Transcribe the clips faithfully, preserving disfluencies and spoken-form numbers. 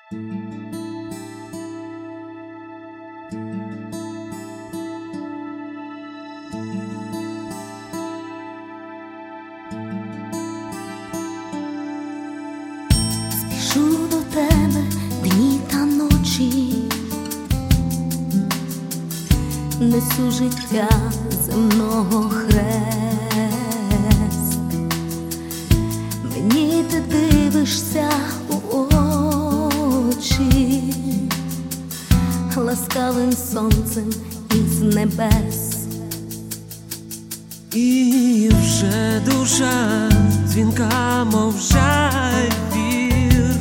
Спішу до тебе дні та ночі, несу життя земного хрест. Мені ти дивишся у очі ласкавим сонцем із небес. І вже душа дзвінка, мов жайвір,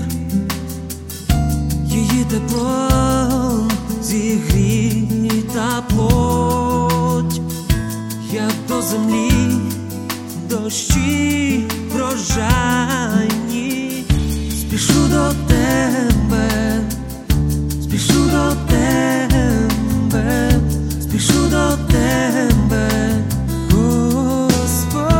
її теплом зігріта плоть, як до землі дощі врожайні. Спішу до тебе, спішу до тебе, спішу до тебе, Господь.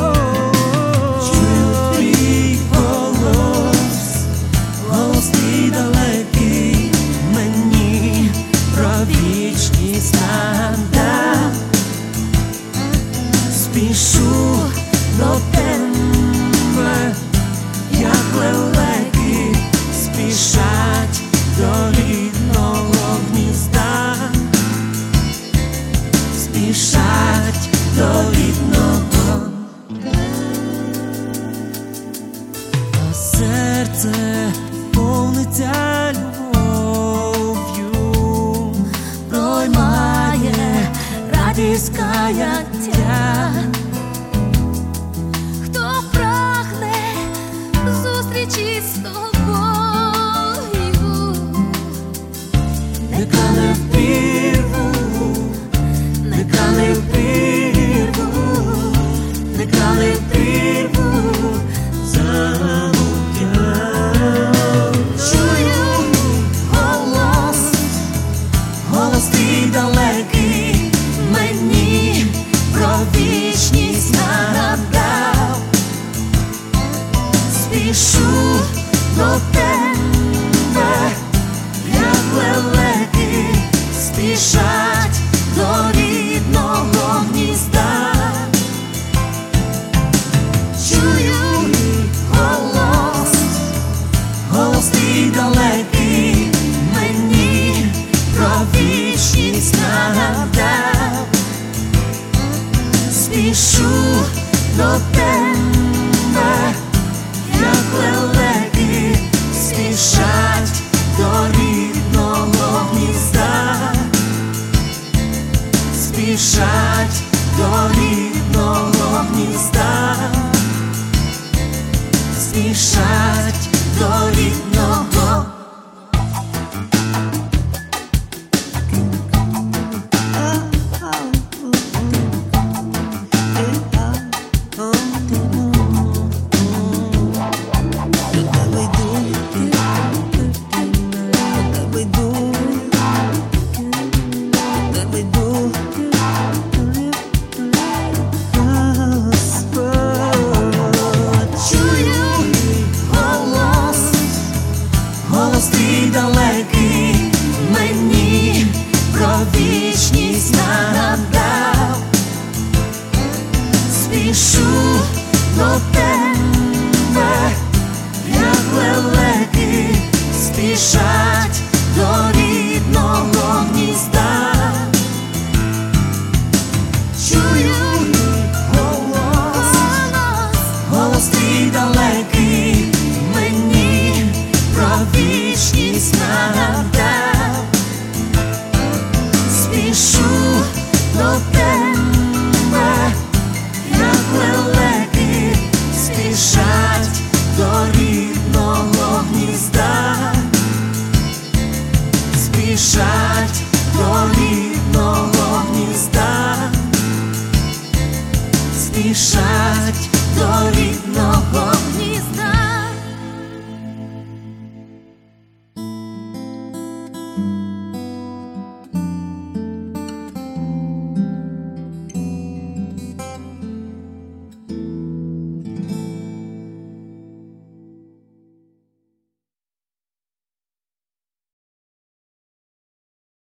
Чую твій голос, голос твій далекий, мені про вічність нагадав. Спішу до тебе, як лелеки спішать до рідного гнізда, спішать до рідного. А серце повниться любов'ю, проймає радість каяття. Хто прагне зустрічі з тобою, Не кане в прірву, не кане в прірву, не кане в прірву забуття. чую голос, Голос твій далекий, мені про вічність нагадав. спішу До тебе, як лелеки спішать до рідного гнізда. Чую голос, голос твій далекий, мені про вічність нагадав. спішу До тебе, як лелеки спішать до рідного гнізда, спішать до рідного гнізда, спішать до рідного.